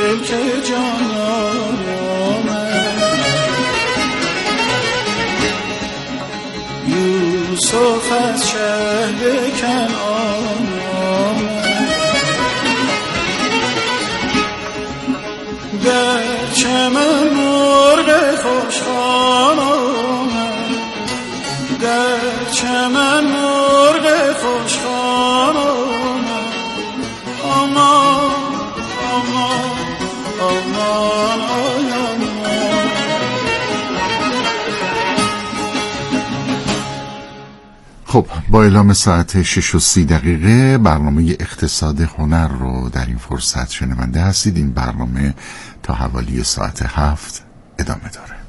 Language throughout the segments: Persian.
کلک جان یوسف از شهر کنعان در چمن مرغ خوشخوان آمد در چمن مرغ خوشخوان آمد آمان آمان آمان آمان. خب با اعلام ساعت 6:30 برنامه اقتصاد هنر رو در این فرصت شنونده هستید. این برنامه تا حوالی ساعت 7 ادامه داره.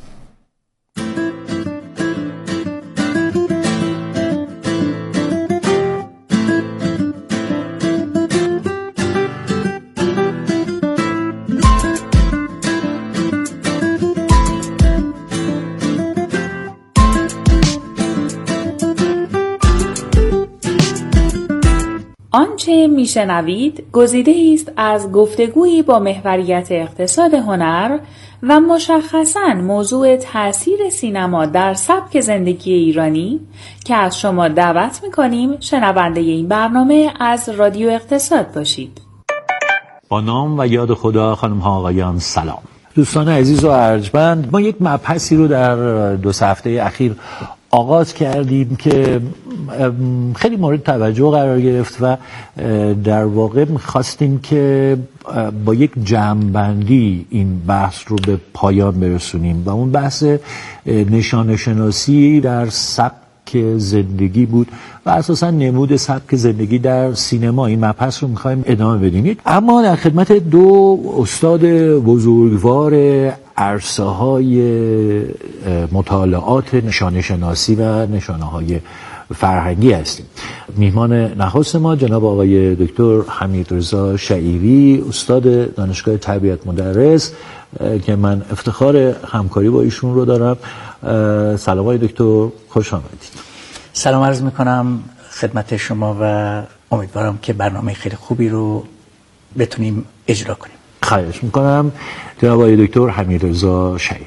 آنچه میشنوید گزیده است از گفتگویی با محوریت اقتصاد هنر و مشخصاً موضوع تأثیر سینما در سبک زندگی ایرانی که از شما دعوت می‌کنیم شنونده این برنامه از رادیو اقتصاد باشید. با نام و یاد خدا خانم‌ها آقایان سلام. دوستان عزیز و ارجمند، ما یک مبحثی رو در 2 هفته اخیر آغاز کردیم که خیلی مورد توجه قرار گرفت و در واقع می‌خواستیم که با یک جمع‌بندی این بحث رو به پایان برسونیم و اون بحث نشانه شناسی در سبک زندگی بود و اساساً نمود سبک زندگی در سینما. این مبحث رو می‌خوایم ادامه بدیم، اما در خدمت 2 استاد بزرگوار عرصه‌های مطالعات نشانه شناسی و نشانه‌های فرهنگی هستیم. میهمان نخست ما جناب آقای دکتر حمیدرضا شعیری، استاد دانشگاه تربیت مدرس که من افتخار همکاری با ایشون رو دارم. سلام آقای دکتر، خوش آمدید. سلام عرض میکنم خدمت شما و امیدوارم که برنامه خیلی خوبی رو بتونیم اجرا کنیم. خواهش میکنم. جناب آقای دکتر حمیدرضا شعیری.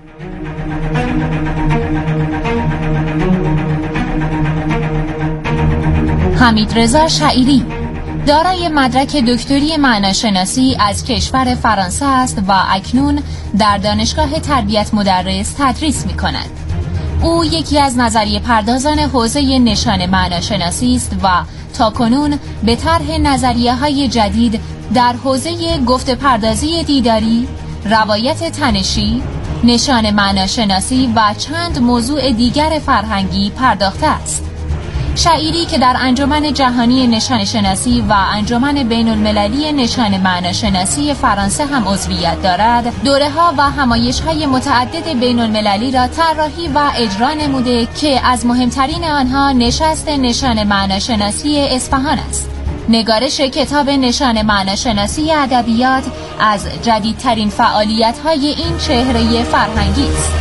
حمیدرضا شعیری دارای مدرک دکتری معناشناسی از کشور فرانسه است و اکنون در دانشگاه تربیت مدرس تدریس می‌کند. او یکی از نظریه پردازان حوزه نشان معناشناسی است و تاکنون به طرح نظریه‌های جدید در حوزه گفته پردازی دیداری، روایت تنشی، نشان معناشناسی و چند موضوع دیگر فرهنگی پرداخته است. شعیری که در انجمن جهانی نشان شناسی و انجمن بین المللی نشان معناشناسی فرانسه هم عضویت دارد، دوره‌ها و همایش‌های متعدد بین المللی را طراحی و اجرا نموده که از مهمترین آنها نشست نشان معناشناسی اصفهان است. نگارش کتاب نشان معناشناسی ادبیات از جدیدترین فعالیت‌های این چهره فرهنگی است.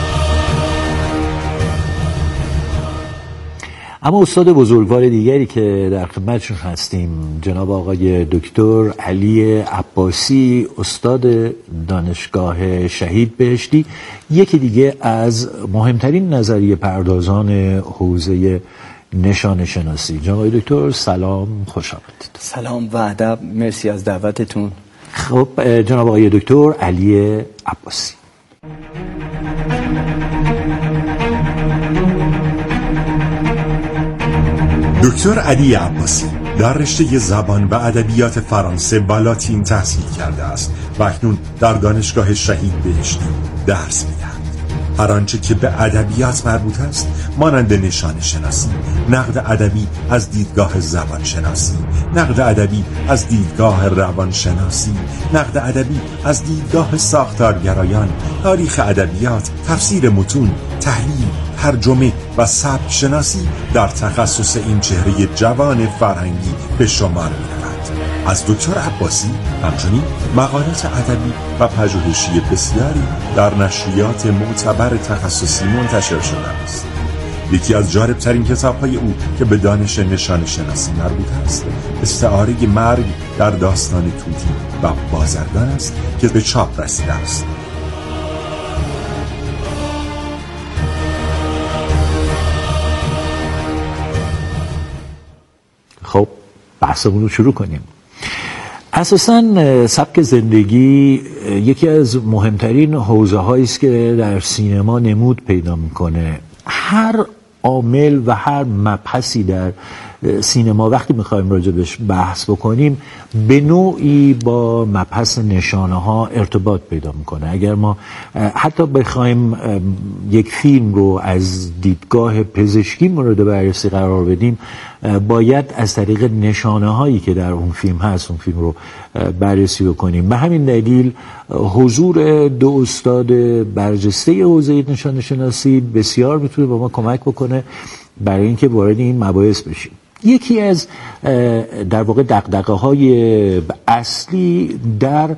اما استاد بزرگوار دیگری که در خدمتشون هستیم جناب آقای دکتر علی عباسی، استاد دانشگاه شهید بهشتی، یکی دیگه از مهمترین نظریه پردازان حوزه نشان شناسی. جناب آقای دکتر سلام، خوش آمدید. سلام و ادب، مرسی از دعوتتون. خب جناب آقای دکتر علی عباسی. دکتر علی عباسی در رشته زبان و ادبیات فرانسه و لاتین تحصیل کرده است و اکنون در دانشگاه شهید بهشتی درس می‌دهد. هر آنچه که به ادبیات مربوط است، مانند نشان شناسی، نقد ادبی از دیدگاه زبان شناسی، نقد ادبی از دیدگاه روان شناسی، نقد ادبی از دیدگاه ساختارگرایان، تاریخ ادبیات، تفسیر متون، تحلیل، ترجمه و سبک شناسی در تخصص این چهره جوان فرهنگی به شمار می‌رود. از دکتر عباسی همچنین مقالات ادبی و پژوهشی بسیاری در نشریات معتبر تخصصی منتشر شده است. یکی از جالبترین کتاب‌های او که به دانش نشان شناسی مربوط است استعاره مرگ در داستان توتی و بازرگان است که به چاپ رسیده است. خب بحثمون رو شروع کنیم. اساساً سبک زندگی یکی از مهمترین حوزه هایی است که در سینما نمود پیدا میکنه. هر عامل و هر مبحثی در سینما وقتی میخوایم راجبش بحث بکنیم به نوعی با مبحث نشانه ها ارتباط پیدا میکنه. اگر ما حتی بخوایم یک فیلم رو از دیدگاه پزشکی مورد بررسی قرار بدیم باید از طریق نشانه هایی که در اون فیلم هست اون فیلم رو بررسی بکنیم. به همین دلیل حضور دو استاد برجسته حوزه نشانه شناسی بسیار میتونه به ما کمک بکنه برای اینکه وارد این مباحث بشیم. یکی از در واقع دغدغه‌های اصلی در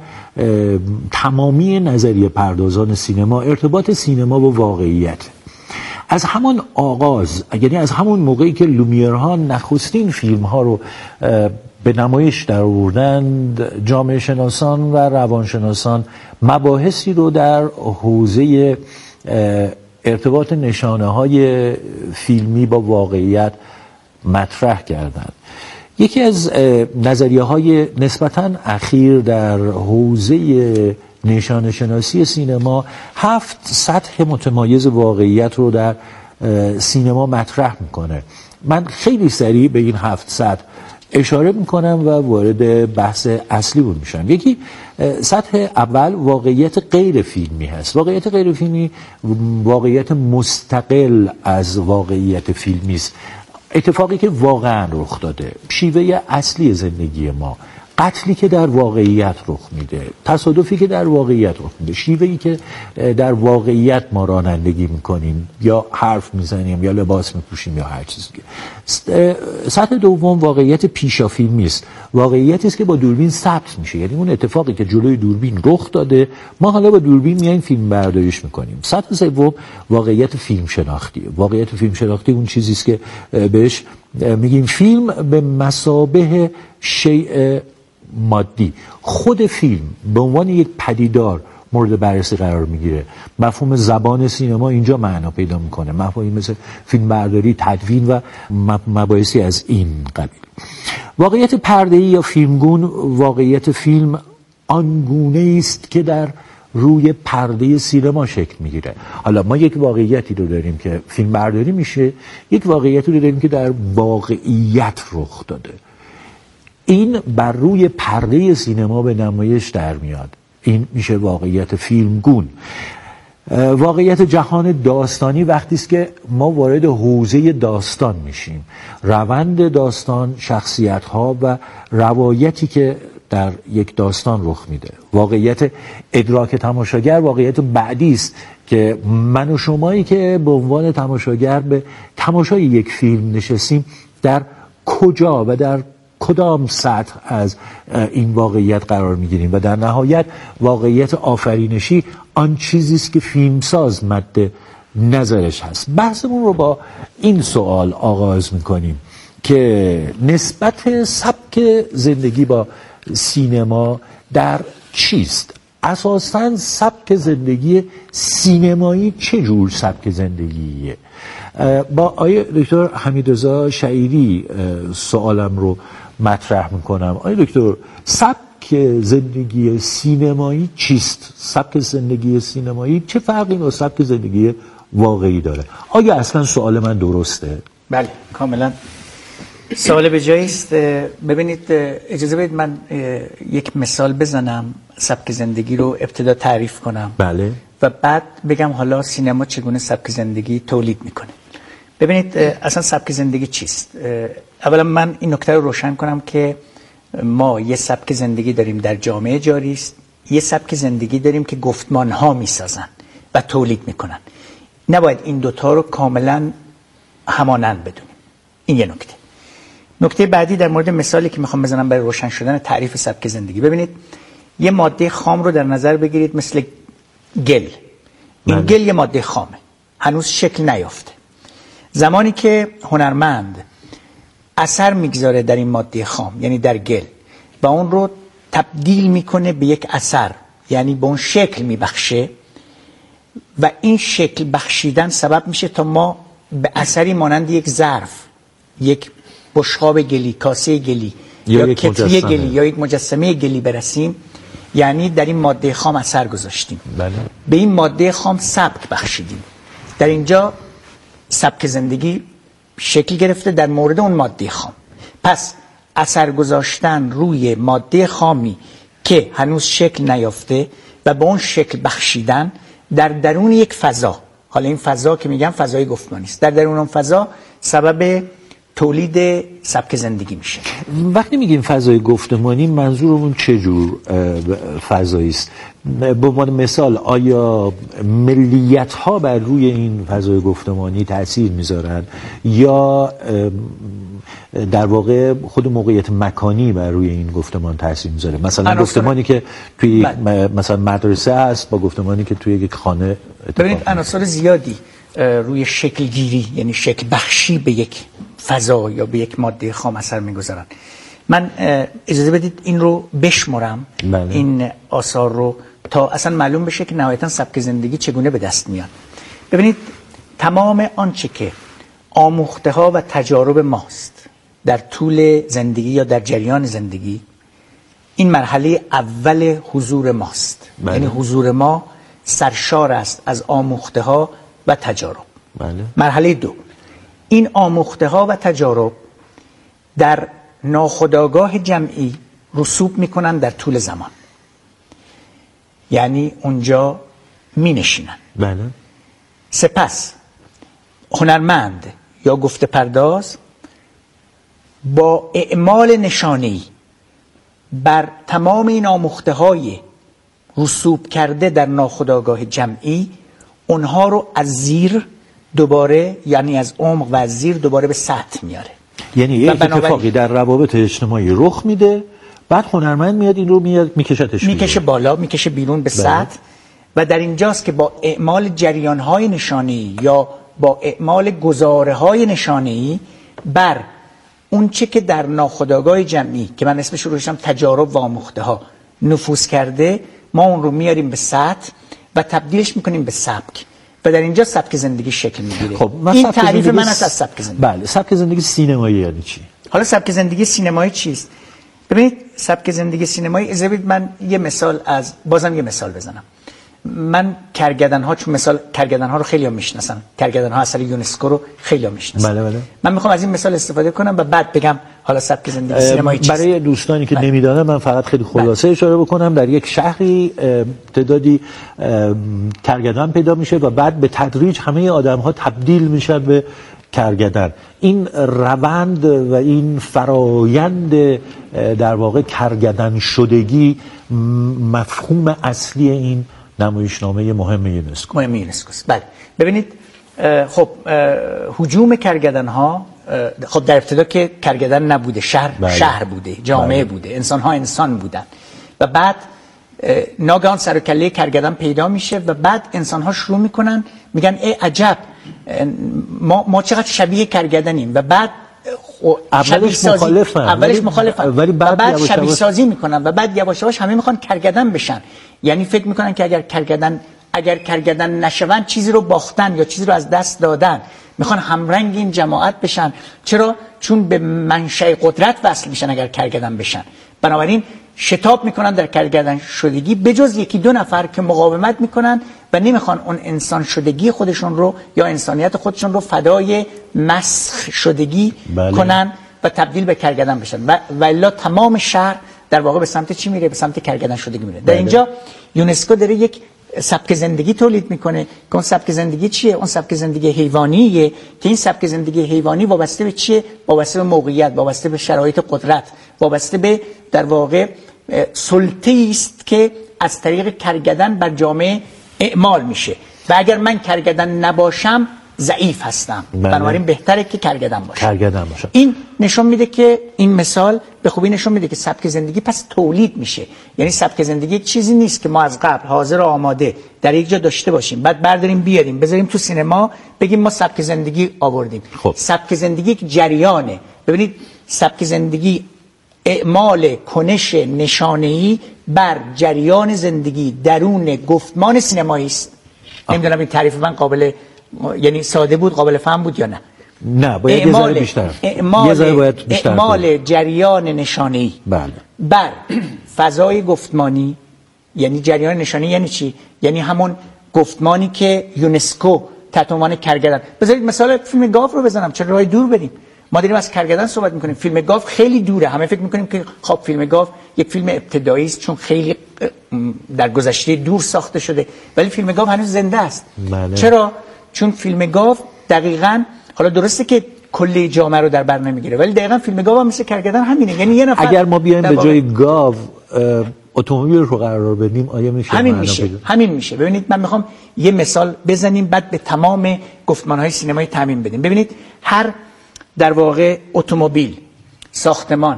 تمامی نظریه پردازان سینما ارتباط سینما با واقعیت. از همان آغاز، یعنی از همون موقعی که لومیرها نخستین فیلم ها رو به نمایش در آوردند، جامعه شناسان و روانشناسان مباحثی رو در حوزه ارتباط نشانه های فیلمی با واقعیت مطرح کردند. یکی از نظریه های نسبتاً اخیر در حوزه نشانه شناسی سینما 7 سطح متمایز واقعیت رو در سینما مطرح میکنه. من خیلی سریع به این 7 سطح اشاره میکنم و وارد بحث اصلی بود میشم. یکی سطح اول واقعیت غیر فیلمی هست. واقعیت غیر فیلمی واقعیت مستقل از واقعیت فیلمی است. اتفاقی که واقعا رخ داده، شیوه اصلی زندگی ما، قتلی که در واقعیت رخ میده، تصادفی که در واقعیت رخ میده، شیوهی که در واقعیت ما رانندگی میکنیم یا حرف میزنیم یا لباس میپوشیم یا هر چیزی. سطح دوم واقعیت پیشافیلمی است. واقعیتی است که با دوربین ثبت میشه، یعنی اون اتفاقی که جلوی دوربین رخ داده ما حالا با دوربین میایم فیلم برداریش میکنیم. سطح سوم واقعیت فیلم شناختی. واقعیت فیلم شناختی اون چیزی است که بهش میگیم فیلم به مثابه شیء مادی. خود فیلم به عنوان یک پدیدار مورد بررسی قرار میگیره. مفهوم زبان سینما اینجا معنا پیدا میکنه. مفاهیم مثل فیلم برداری، تدوین و مباحثی از این قبیل. واقعیت پرده‌ای یا فیلمگون، واقعیت فیلم آنگونه است که در روی پرده سینما شکل میگیره. حالا ما یک واقعیتی رو داریم که فیلم برداری میشه، یک واقعیتی رو داریم که در واقعیت رخ داده. این بر روی پرده سینما به نمایش در میاد. این میشه واقعیت فیلمگون. واقعیت جهان داستانی وقتی است که ما وارد حوزه داستان میشیم. روند داستان، شخصیت‌ها و روایتی که در یک داستان رخ میده. واقعیت ادراک تماشاگر واقعیت بعدی است که من و شمایی که به عنوان تماشاگر به تماشای یک فیلم نشستیم در کجا و در کدام سطح از این واقعیت قرار میگیریم. و در نهایت واقعیت آفرینشی آن چیزی است که فیلمساز مد نظرش هست. بحثمون رو با این سوال آغاز میکنیم که نسبت سبک زندگی با سینما در چیست؟ اساساً سبک زندگی سینمایی چه جور سبک زندگیه؟ با آیه دکتر حمیدرضا شعیری سوالم رو مطرح میکنم. آیه دکتر، سبک زندگی سینمایی چیست؟ سبک زندگی سینمایی چه فرقی با سبک زندگی واقعی داره؟ آیا اصلا سوال من درسته؟ بله، کاملا سوال به جایی است. ببینید، اجازه بدید من یک مثال بزنم، سبک زندگی رو ابتدا تعریف کنم. بله. و بعد بگم حالا سینما چگونه سبک زندگی تولید میکنه. ببینید اصلا سبک زندگی چیست؟ اولا من این نکته رو روشن کنم که ما یه سبک زندگی داریم در جامعه جاری است، یه سبک زندگی داریم که گفتمان ها میسازن و تولید میکنن. نباید این دوتا رو کاملا همانند بدونیم. این یه نکته. نکته بعدی در مورد مثالی که میخوام بزنم برای روشن شدن تعریف سبک زندگی. ببینید یه ماده خام رو در نظر بگیرید مثل گل. این گل یه ماده خامه، هنوز شکل نیافته. زمانی که هنرمند اثر میگذاره در این ماده خام، یعنی در گل، و اون رو تبدیل میکنه به یک اثر، یعنی به اون شکل میبخشه، و این شکل بخشیدن سبب میشه تا ما به اثری مانند یک ظرف، یک بشقاب گلی، کاسه گلی یا کتری گلی یا یک مجسمه گلی برسیم. یعنی در این ماده خام اثر گذاشتیم. بله. به این ماده خام سبک بخشیدیم. در اینجا سبک زندگی شکل گرفته در مورد اون ماده خام. پس اثر گذاشتن روی ماده خامی که هنوز شکل نیافته و به اون شکل بخشیدن در درون یک فضا، حالا این فضا که میگم فضای گفتمانی است، در درون اون فضا سبب تولید سبک زندگی میشه. وقتی میگیم فضای گفتمانی منظورمون چه جور فضایی است؟ به عنوان مثال آیا ملیت ها بر روی این فضای گفتمانی تأثیر میذارن یا در واقع خود موقعیت مکانی بر روی این گفتمان تأثیر میذاره؟ مثلا گفتمانی که توی مثلا مدرسه است با گفتمانی که توی یک خانه ببینید عناصر زیادی روی شکل گیری، یعنی شکل بخشی به یک فضا یا به یک ماده خام اثر میگذارن. من اجازه بدید این رو بشمرم. بله. این آثار رو تا اصلا معلوم بشه که نهایتا سبک زندگی چگونه به دست میاد. ببینید تمام آنچه که آموخته ها و تجارب ماست در طول زندگی یا در جریان زندگی، این مرحله اول حضور ماست. بله. یعنی حضور ما سرشار است از آموخته ها و تجارب. بله. مرحله دو، این آموخته ها و تجارب در ناخودآگاه جمعی رسوب میکنن در طول زمان، یعنی اونجا می نشینن. بله. سپس هنرمند یا گفته پرداز با اعمال نشانه‌ای بر تمام این آموخته های رسوب کرده در ناخودآگاه جمعی اونها رو از زیر دوباره، یعنی از عمق و از زیر دوباره به سطح میاره. یعنی یک اتفاقی در روابط اجتماعی رخ میده، بعد هنرمند میاد این رو میکشه بالا، میکشه بیرون به سطح، و در اینجاست که با اعمال جریان‌های نشانه‌ای یا با اعمال گزاره‌های نشانه‌ای بر اون چه که در ناخودآگاه جمعی که من اسمش رو گذاشتم تجارب و آموخته‌ها نفوذ کرده، ما اون رو میاریم به سطح و تبدیلش میکنیم به سبک، و در اینجا سبک زندگی شکل میگیره. خب این تعریف من از سبک زندگی. بله. سبک زندگی سینمایی یعنی چی؟ حالا سبک زندگی سینمایی چیست؟ ببینید سبک زندگی سینمایی، اجازه بدید من یه مثال بزنم. من کرگدن‌ها، چون مثال کرگدن‌ها رو خیلی‌ها میشناسن، کرگدن‌ها اثر یونسکو رو خیلی‌ها میشناسن. بله. من میخوام از این مثال استفاده کنم و بعد بگم حالا سبک زندگی سینمایی چیست. برای دوستانی که نمیدونن من فقط خیلی خلاصه اشاره بکنم. در یک شهری تعدادی کرگدن پیدا میشه و بعد به تدریج همه آدم‌ها تبدیل میشن به کرگدن. این روند و این فرایند در واقع کرگدن شدگی مفهوم اصلی این نمایشنامه مهم یونسکو. بله. ببینید خب هجوم کرگدن‌ها، خب در ابتدا که کرگدن نبوده، شهر بوده، جامعه بوده، انسان‌ها انسان بودن، و بعد ناگهان سر و کله کرگدن پیدا میشه و بعد انسان‌ها شروع میکنن میگن ای عجب، ما چقدر شبیه کرگدنیم، و بعد اولش مخالفن ولی بعد شبیه سازی میکنن و بعد یواش یواش همه میخوان کرگدن بشن. یعنی فکر میکنن که اگر کرگدن نشون چیزی رو باختن یا چیزی رو از دست دادن، میخوان همرنگ این جماعت بشن. چرا؟ چون به منشأ قدرت وصل میشن اگر کرگدن بشن. بنابراین شتاب میکنن در کرگدن شدگی، بجز یکی دو نفر که مقاومت میکنن و نمیخوان اون انسان شدگی خودشون رو یا انسانیت خودشون رو فدای مسخ شدگی کنن و تبدیل به کرگدن بشن، و الا تمام شهر در واقع به سمت چی میره؟ به سمت کرگدن شدگی میره. در اینجا یونسکو داره یک سبک زندگی تولید میکنه که اون سبک زندگی چیه؟ اون سبک زندگی حیوانیه که این سبک زندگی حیوانی وابسته به چیه؟ وابسته به موقعیت، وابسته به شرایط قدرت، وابسته به در واقع سلطه‌ای است که از طریق کرگدن بر جامعه اعمال میشه، و اگر من کرگدن نباشم ضعیف هستم، بنابراین بهتره که کرگدن باشم. این نشون میده که این مثال به خوبی نشون میده که سبک زندگی پس تولید میشه. یعنی سبک زندگی یک چیزی نیست که ما از قبل حاضر و آماده در یک جا داشته باشیم، بعد برداریم بیاریم بذاریم تو سینما بگیم ما سبک زندگی آوردیم. سبک زندگی یک جریانه. ببینید سبک زندگی اعمال کنش نشانه‌ای بر جریان زندگی درون گفتمان سینمایی است. نمیدونم این تعریف من قابل، یعنی ساده بود، قابل فهم بود یا نه؟ نه، باید یه ذره بیشتر. اعمال جریان نشانه‌ای بر فضای گفتمانی. یعنی جریان نشانه‌ای یعنی چی؟ یعنی همون گفتمانی که یونسکو تحت عنوان کرگدن. بذارید مثال فیلم گاو رو بزنم، چرا راه دور بریم؟ ما داریم از کرگدن صحبت میکنیم، فیلم گاو خیلی دوره. همه فکر میکنیم که خب فیلم گاو یک فیلم ابتدایی است چون خیلی در گذشته دور ساخته شده، ولی فیلم گاو هنوز زنده است. چرا؟ چون فیلم گاو دقیقاً، حالا درسته که کلی جامعه رو در بر نمیگیره، ولی دقیقاً فیلم گاو هم مثل کرگدن همینه. یعنی یه نفر اگر ما بیایم به جای گاو اتومبیل رو قرار بدیم آیا میشه؟ همین میشه. ببینید من میخوام یه مثال بزنیم بعد به تمام گفتمان‌های سینمایی تعمیم بدیم. ببینید هر در واقع اتومبیل، ساختمان،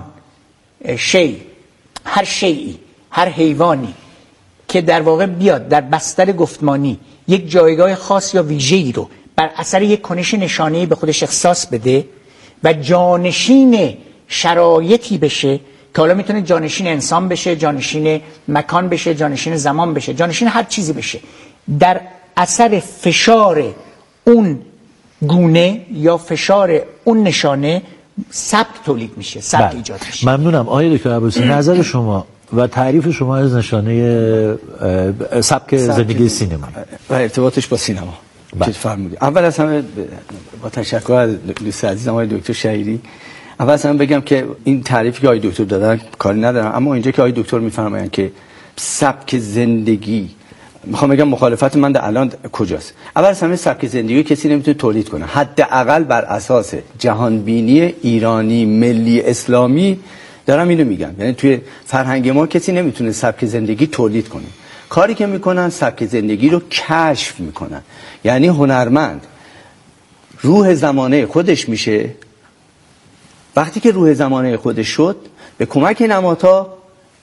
هر شیئی، هر حیوانی که در واقع بیاد در بستر گفتمانی یک جایگاه خاص یا ویژه‌ای رو بر اثر یک کنش نشانه‌ای به خودش اختصاص بده و جانشین شرایطی بشه که حالا میتونه جانشین انسان بشه، جانشین مکان بشه، جانشین زمان بشه، جانشین هر چیزی بشه، در اثر فشار اون گونه یا فشار اون نشانه سبک تولید میشه، سبک ایجاد میشه. ممنونم آقای دکتر عباسی. نظر شما و تعریف شما از نشانه سبک زندگی سینما و ارتباطش با سینما چه فرمودید؟ اول از همه با تشکر از دوست عزیزم آقای دکتر شهیری، اول از همه بگم که این تعریفی که آقای دکتر دادن کاری ندارم، اما اینجا که آقای دکتر میفرمایند که سبک زندگی، میخوام بگم مخالفت من در الان کجاست. اول از همه سبک زندگی کسی نمیتونه تولید کنه، حداقل بر اساس جهانبینی ایرانی ملی اسلامی دارم اینو میگم. یعنی توی فرهنگ ما کسی نمیتونه سبک زندگی تولید کنه. کاری که میکنن سبک زندگی رو کشف میکنن. یعنی هنرمند روح زمانه خودش میشه، وقتی که روح زمانه خودش شد به کمک نمادها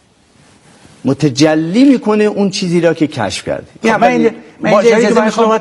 متجلی میکنه اون چیزی را که کشف کرده. من اجازه میخوام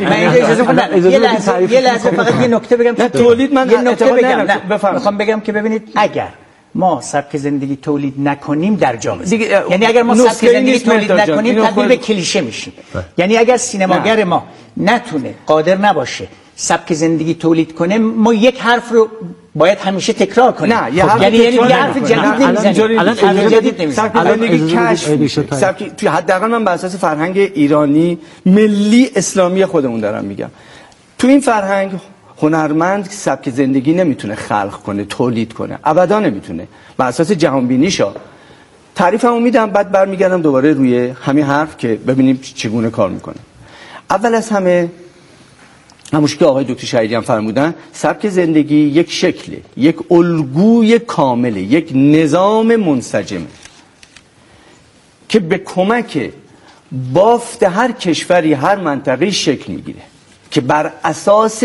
یه لحظه فقط یه نکته بگم که تولید من یه نکته بگم. میخوام بگم که ببینید اگر ما سبک زندگی تولید نکنیم در جامعه، یعنی اگر ما سبک زندگی تولید نکنیم تبدیل به کلیشه میشیم. یعنی اگر سینماگر ما نتونه، قادر نباشه سبک زندگی تولید کنه، ما یک حرف رو باید همیشه تکرار کنیم. نه یه حرف جدید نمیزنیم. الان جدید نمیزنیم. سبک زندگی کشف میشه. سبک توی حداقل من بر اساس فرهنگ ایرانی ملی اسلامی خودمون دارم میگم. تو این فرهنگ هنرمند سبک زندگی نمیتونه خلق کنه، تولید کنه، ابدا نمیتونه. بر اساس جهان بینیشا تعریفمو میدم، بعد برمیگردم دوباره روی همین حرف که ببینیم چگونه کار میکنه. اول از همه همونش که آقای دکتر شهیدی هم فرمودن، سبک زندگی یک شکله، یک الگوی کامله، یک نظام منسجمه که به کمک بافت هر کشوری، هر منطقه‌ای شکل میگیره که بر اساس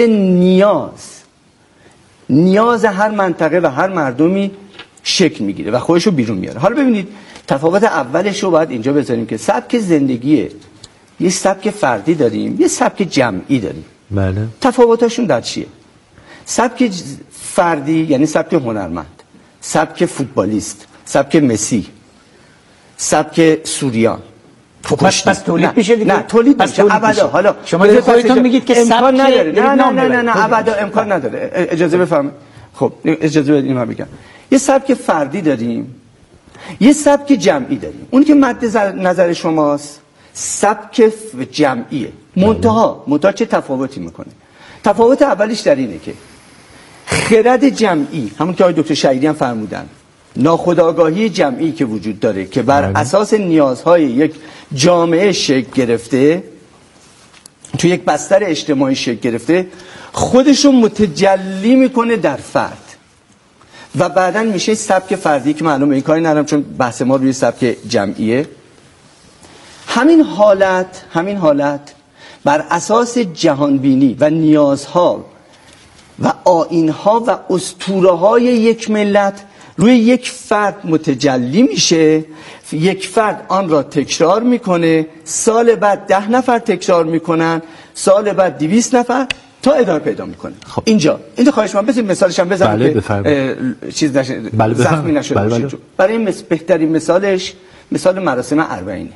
نیاز هر منطقه و هر مردمی شکل میگیره و خودشو بیرون میاره. حالا ببینید تفاوت اولش رو باید اینجا بذاریم که سبک زندگیه، یه سبک فردی داریم، یه سبک جمعی داریم. بله. تفاوتاشون در چیه؟ سبک فردی یعنی سبک هنرمند، سبک فوتبالیست، سبک مسی، سبک سوریان. پس تولید میشه دیگه؟ نه تولید میشه ابدا. حالا شما خودتون میگید که امکان نداره. نه ابدا امکان نداره. اجازه بفرمایید. خب اجازه بدید من بگم. یه سبک فردی داریم، یه سبک جمعی داریم. اون که مد نظر شماست سبک جمعیه. منتها چه تفاوتی میکنه؟ تفاوت اولیش در اینه که خرد جمعی، همون که آقای دکتر شهیدی هم فرمودن، ناخودآگاهی جمعی که وجود داره که بر اساس نیازهای یک جامعه شکل گرفته، تو یک بستر اجتماعی شکل گرفته، خودشو متجلی میکنه در فرد و بعداً میشه سبک فردی که معلومه این کاری ندارم چون بحث ما روی سبک جمعیه. همین حالت بر اساس جهانبینی و نیازها و آیین‌ها و اسطوره‌های یک ملت روی یک فرد متجلی میشه. یک فرد آن را تکرار میکنه، سال بعد 10 نفر تکرار میکنن، سال بعد 200 نفر تا ادامه پیدا میکنه. خب. اینجا خواهش من بذارید مثالش هم بزنم که چیز نشه، زخمی نشده باشه. برای بهترین مثالش مثال مراسم اربعینه.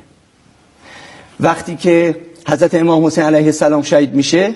وقتی که حضرت امام حسین علیه السلام شهید میشه،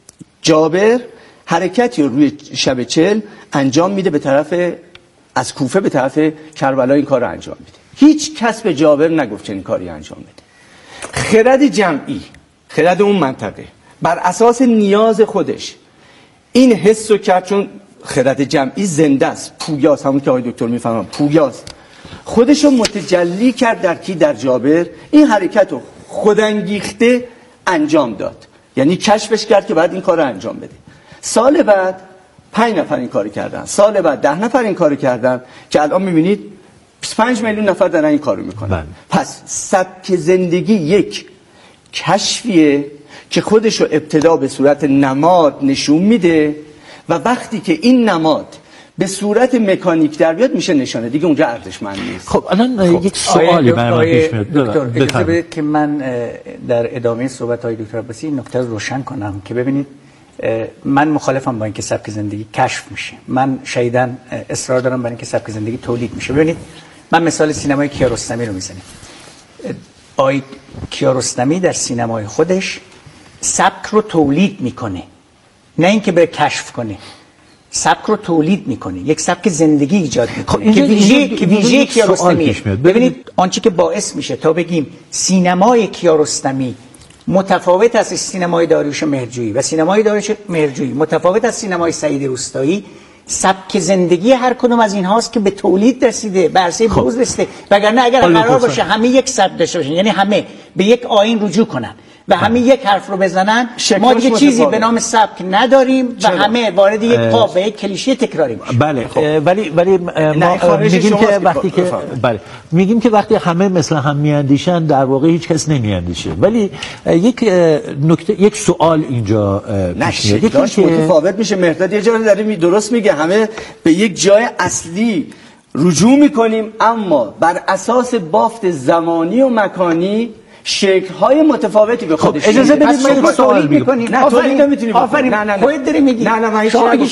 جابر حرکتی رو روی شب 40 انجام میده به طرف از کوفه به طرف کربلا این کار رو انجام میده. هیچ کس به جابر نگفت چنین کاری انجام بده. خرد جمعی، خرد اون منطقه بر اساس نیاز خودش این حس رو کرد، چون خرد جمعی زنده است، پویاست، همون که آقای دکتر میفهمن پویاست، خودش رو متجلی کرد در کی؟ در جابر. این حرکت رو خودانگیخته انجام داد، یعنی کشفش کرد که باید این کار رو انجام بده. سال بعد 5 نفر این کارو کردن، سال بعد 10 نفر این کارو کردن که الان میبینید 25 میلیون نفر دارن این کارو میکنن. پس سبک زندگی یک کشفیه که خودش رو ابتدا به صورت نماد نشون میده و وقتی که این نماد به صورت مکانیک در بیاد میشه نشانه، دیگه اونجا ارزشمند نیست. خب الان یک سوالی برام پیش میاد دکتر، اجازه بدید که من در ادامه صحبت های دکتر عباسی این نکته رو روشن کنم که ببینید من مخالفم با اینکه سبک زندگی کشف میشه. من شدیداً اصرار دارم برای اینکه سبک زندگی تولید میشه. ببینید من مثال سینمای کیارستمی رو میزنم. آقای کیارستمی در سینمای خودش سبک رو تولید میکنه، نه اینکه بره کشف کنه. سبک رو تولید میکنه، یک سبک زندگی ایجاد میکنه که ویژه کیارستمیه. ببینید آنچه که باعث میشه تا بگیم سینمای کیارستمی متفاوت از سینمای داریوش مهرجویی و سینمای داریوش مهرجویی متفاوت از سینمای سعید روستایی، سبک زندگی هر کدوم از اینهاست که به تولید رسیده، به عرصه بروز رسیده. وگرنه اگر قرار باشه همه یک سبک داشته باشن، یعنی همه به یک آیین رجوع کنن و همه یک حرف رو بزنن، ما دیگه چیزی به نام سبک نداریم و همه وارد یک قاب و یک کلیشه تکراری میشن. بله ولی ما میگیم که وقتی که میگیم که وقتی همه مثل هم میاندیشن در واقع هیچ کس نمیاندیشه. ولی یک نکته، یک سوال اینجا پیش میاد، یکی که متفاوت میشه. مهرداد یه جایی داره درست میگه، همه به یک جای اصلی رجوع میکنیم، اما بر اساس بافت زمانی و مکانی شکل‌های متفاوتی به خودش. اجازه بدید من سوال می‌کنیم. نه تولید نمی‌تونی بکنی. نه خودت داری میگی. نه من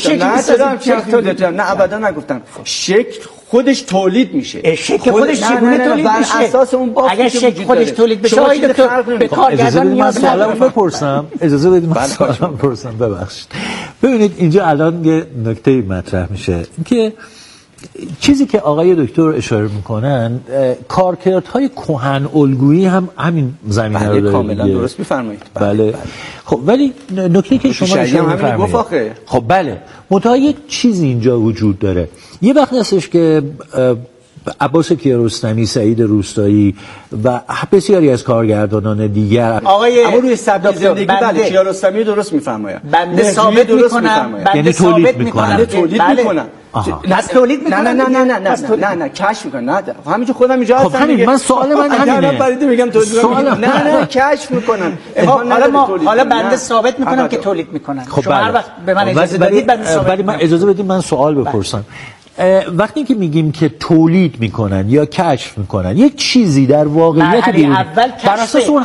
نه ابدا نگفتم. شکل خودش تولید میشه. شکل خودش چگونه تولید میشه؟ بر اساس اون بافتی اگر شکل خودش تولید بشه به کارگردان نیاز نداره. بپرسم. اجازه بدید من سوالم بپرسم. ببخشید. ببینید اینجا الان یه نکته مطرح میشه که چیزی که آقای دکتر اشاره میکنن، کارکردهای کهن الگویی هم همین زمینه رو داره. کاملا درست میفرمایید. بله. خب ولی نکته که شما اشاره میفرمایید، خب بله، منتها یک چیزی اینجا وجود داره. یه وقت هستش که عباس کیارستمی، سعید روستایی و بسیاری از کارگردانان دیگر اما روی سبک زندگی بله کیارستمی درست میفرمایند. بنده ثابت میکنم، یعنی تولید میکنن. تولید میکنن. نه تولید میکنن. نه کشف میکنن. نه همینجوری خودم اینجا هستم. خب همین من سوال من همینه. برید میگم تولید میکنن. نه کشف میکنن. حالا بنده ثابت میکنم که تولید میکنن. شما هر وقت به من اجازه بدید بنده ثابت. ولی من اجازه بدید من سوال بپرسم. وقتی که میگیم که تولید میکنن یا کشف میکنن یک چیزی در واقعیت بیرون، بر اساس اون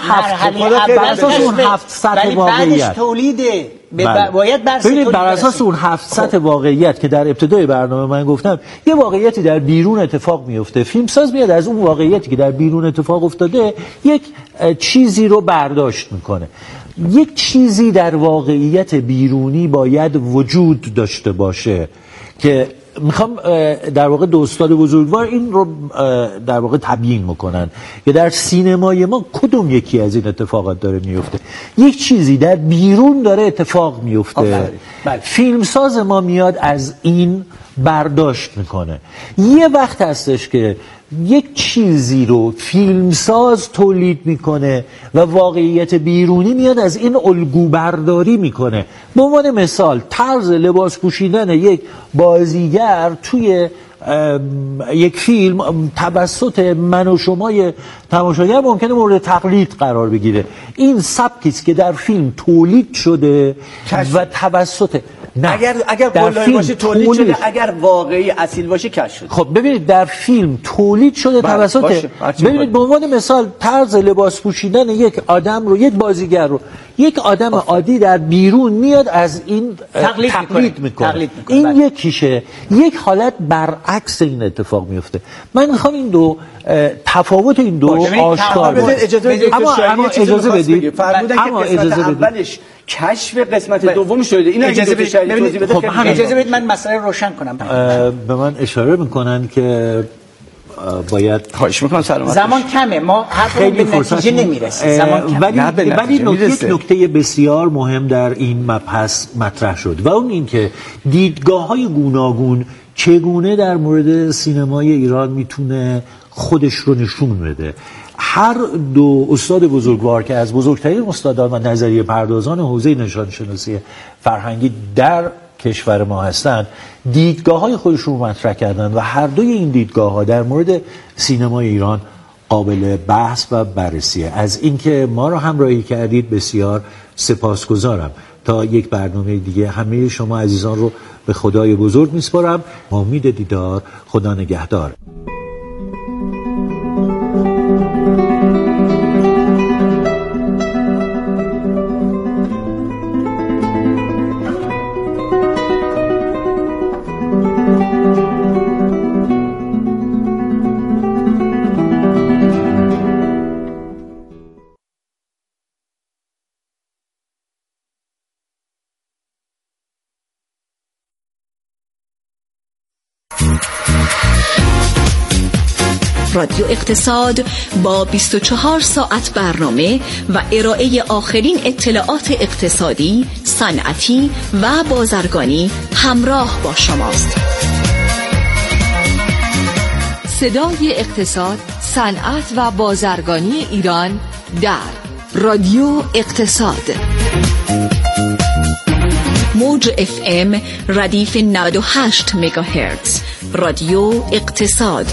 هفت سطح واقعیت تولیده باید بر اساس اون 7 سطح واقعیت که در ابتدای برنامه من گفتم، یه واقعیتی در بیرون اتفاق میفته، فیلمساز میاد از اون واقعیتی که در بیرون اتفاق افتاده یک چیزی رو برداشت میکنه. یک چیزی در واقعیت بیرونی باید وجود داشته باشه که میخوام در واقع دو استاد بزرگوار این رو در واقع تبیین میکنن که در سینمای ما کدوم یکی از این اتفاقات داره میفته. یک چیزی در بیرون داره اتفاق میفته، فیلمساز ما میاد از این برداشت میکنه. یه وقت هستش که یک چیزی رو فیلمساز تولید میکنه و واقعیت بیرونی میاد از این الگو برداری میکنه. به عنوان مثال طرز لباس پوشیدن یک بازیگر توی یک فیلم توسط من و شمای تماشاگر ممکنه مورد تقلید قرار بگیره. این سبکی است که در فیلم تولید شده و توسط اگر قولای باشه تولید شده، اگر واقعی اصیل باشه کشف شده. خب ببینید در فیلم تولید شده توسط ببینید به عنوان مثال طرز لباس پوشیدن یک آدم رو، یک بازیگر رو یک آدم عادی در بیرون میاد از این تقلید میکنه. این یکیشه. یک حالت برعکس این اتفاق میفته. من میخوام این دو تفاوت این دو آشکار بشه. اما اجازه بدید فرمودن که قسمت اولش کشف، قسمت دوم شده. اینا اجازه بدید اجازه بدید من مسئله روشن کنم. به من اشاره میکنن که باید خواهش میکنم سلامت زمان کمه، ما هر به نتیجه نمیرسیم. زمان کمه. ولی نکته بسیار مهم در این مبحث مطرح شد و اون این که دیدگاه‌های گوناگون چگونه در مورد سینمای ایران میتونه خودش رو نشون بده. هر دو استاد بزرگوار که از بزرگترین استادان و نظریه پردازان حوزه نشانشناسی فرهنگی در کشور ما هستند، دیدگاه‌های خودشون رو مطرح کردن و هر دوی این دیدگاه‌ها در مورد سینمای ایران قابل بحث و بررسیه. از اینکه ما رو همراهی کردید بسیار سپاسگزارم. تا یک برنامه دیگه همه شما عزیزان رو به خدای بزرگ میسپارم. امید دیدار. خدا نگهدار. رادیو اقتصاد با 24 ساعت برنامه و ارائه آخرین اطلاعات اقتصادی، صنعتی و بازرگانی همراه با شماست. صدای اقتصاد، صنعت و بازرگانی ایران در رادیو اقتصاد. موج FM ردیف 98 مگاهرتز. رادیو اقتصاد.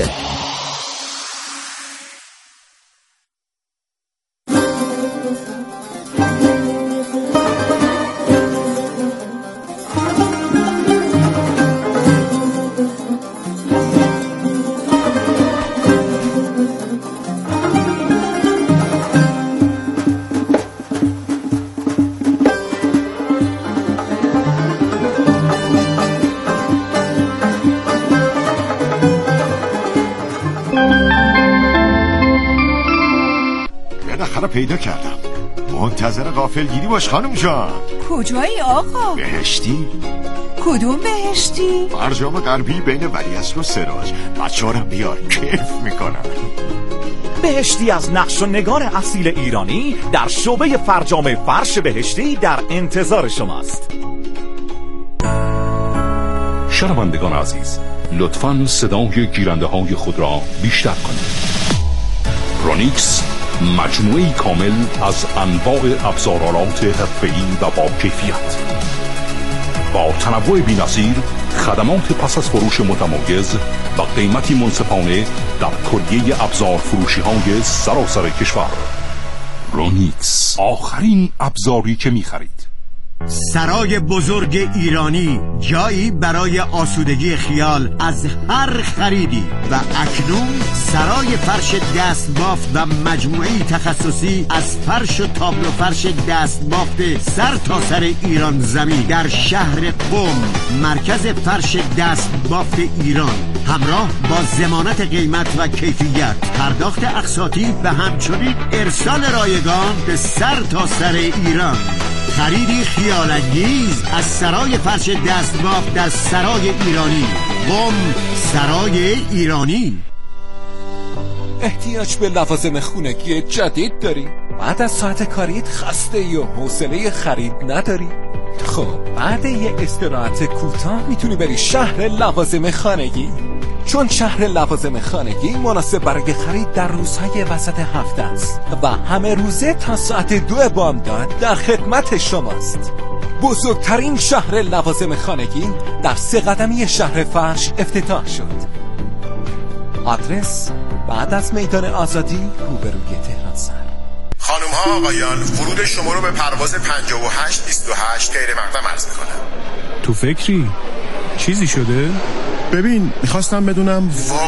پیدا کردم. منتظر غافلگیری باش خانم جان. کجایی آقا؟ بهشتی. کدوم بهشتی؟ فرجام غربی بین ولیعصر و سراج. بچه‌هارم بیار کیف میکنم. بهشتی از نقش و نگار اصیل ایرانی در شعبه فرجام فرش بهشتی در انتظار شماست. شنوندگان عزیز، لطفاً صدای گیرنده های خود را بیشتر کنید. رونیکس مجموعه‌ای کامل از انواع ابزارآلات حرفه‌ای و با کیفیت با تنوع بی‌نظیر، خدمات پس از فروش متمایز و قیمتی منصفانه در کلیه ابزار فروشی‌های سراسر کشور. رونیکس، آخرین ابزاری که می‌خرید. سرای بزرگ ایرانی، جایی برای آسودگی خیال از هر خریدی. و اکنون سرای فرش دستبافت و مجموعی تخصصی از فرش و تابلو فرش دستبافت سر تا سر ایران زمین در شهر قم، مرکز فرش دستبافت ایران، همراه با ضمانت قیمت و کیفیت، پرداخت اقساطی و همچنین ارسال رایگان به سر تا سر ایران. خریدی خیال‌انگیز از سرای فرش دستبافت در سرای ایرانی. قم، سرای ایرانی. احتیاج به لوازم خونگی جدید داری؟ بعد از ساعت کاریت خسته و حوصله خرید نداری؟ خب بعد یه استراحت کوتاه میتونی بری شهر لوازم خانگی، چون شهر لوازم خانگی مناسب برای خرید در روزهای وسط هفته است و همه روزه تا ساعت 2 بامداد در خدمت شماست. بزرگترین شهر لوازم خانگی در 3 قدمی شهر فرش افتتاح شد. آدرس بعد از میدان آزادی روبروی تهران سر. خانم ها آقایان، ورود شما رو به پرواز 5828 غیر مقدم عرض میکنم. تو فکری؟ چیزی شده؟ ببین میخواستم بدونم